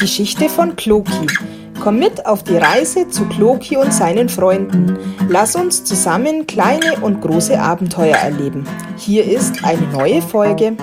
Geschichte von Kloki. Komm mit auf die Reise zu Kloki und seinen Freunden. Lass uns zusammen kleine und große Abenteuer erleben. Hier ist eine neue Folge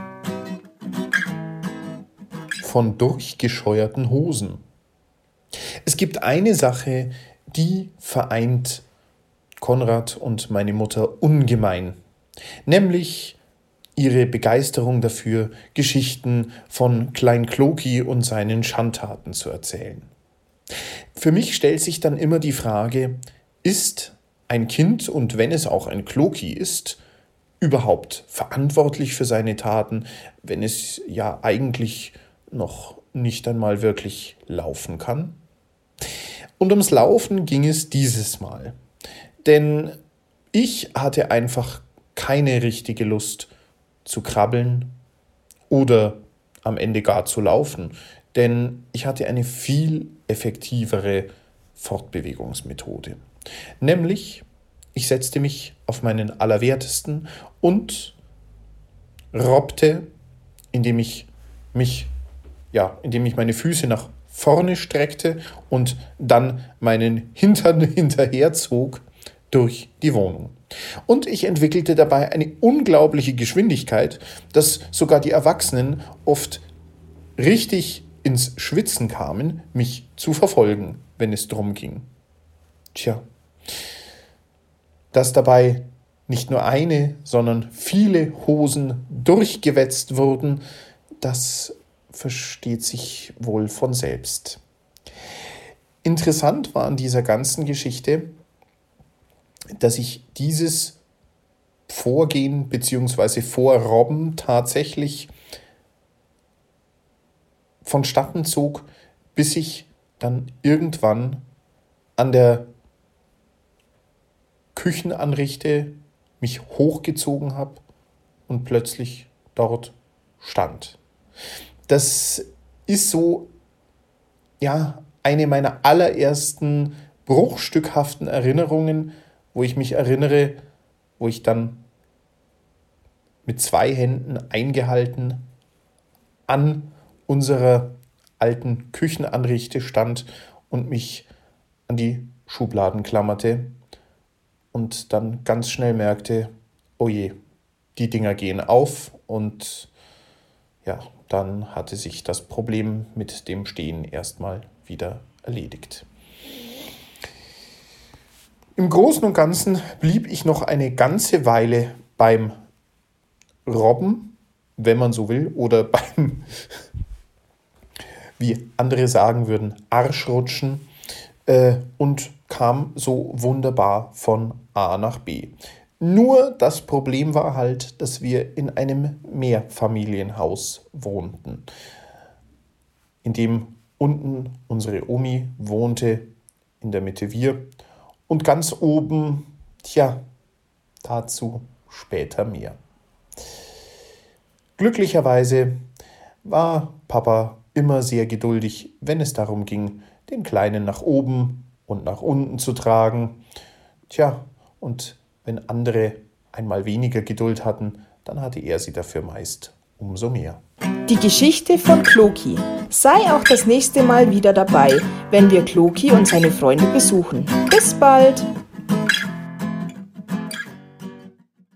von durchgescheuerten Hosen. Es gibt eine Sache, die vereint Konrad und meine Mutter ungemein, nämlich ihre Begeisterung dafür, Geschichten von Klein Kloki und seinen Schandtaten zu erzählen. Für mich stellt sich dann immer die Frage, ist ein Kind, und wenn es auch ein Kloki ist, überhaupt verantwortlich für seine Taten, wenn es ja eigentlich noch nicht einmal wirklich laufen kann? Und ums Laufen ging es dieses Mal, denn ich hatte einfach keine richtige Lust zu krabbeln oder am Ende gar zu laufen, denn ich hatte eine viel effektivere Fortbewegungsmethode. Nämlich, ich setzte mich auf meinen Allerwertesten und robbte, indem ich meine Füße nach vorne streckte und dann meinen Hintern hinterherzog durch die Wohnung. Und ich entwickelte dabei eine unglaubliche Geschwindigkeit, dass sogar die Erwachsenen oft richtig ins Schwitzen kamen, mich zu verfolgen, wenn es drum ging. Tja, dass dabei nicht nur eine, sondern viele Hosen durchgewetzt wurden, das versteht sich wohl von selbst. Interessant war an dieser ganzen Geschichte, dass ich dieses Vorgehen bzw. Vorrobben tatsächlich vonstatten zog, bis ich dann irgendwann an der Küchenanrichte mich hochgezogen habe und plötzlich dort stand. Das ist so, eine meiner allerersten bruchstückhaften Erinnerungen, wo ich mich erinnere, wo ich dann mit 2 Händen eingehalten an unserer alten Küchenanrichte stand und mich an die Schubladen klammerte und dann ganz schnell merkte, oh je, die Dinger gehen auf, und dann hatte sich das Problem mit dem Stehen erstmal wieder erledigt. Im Großen und Ganzen blieb ich noch eine ganze Weile beim Robben, wenn man so will, oder beim, wie andere sagen würden, Arschrutschen, und kam so wunderbar von A nach B. Nur das Problem war halt, dass wir in einem Mehrfamilienhaus wohnten, in dem unten unsere Omi wohnte, in der Mitte wir, und ganz oben, dazu später mehr. Glücklicherweise war Papa immer sehr geduldig, wenn es darum ging, den Kleinen nach oben und nach unten zu tragen. Und wenn andere einmal weniger Geduld hatten, dann hatte er sie dafür meist umso mehr. Die Geschichte von Kloki. Sei auch das nächste Mal wieder dabei, wenn wir Kloki und seine Freunde besuchen. Bis bald!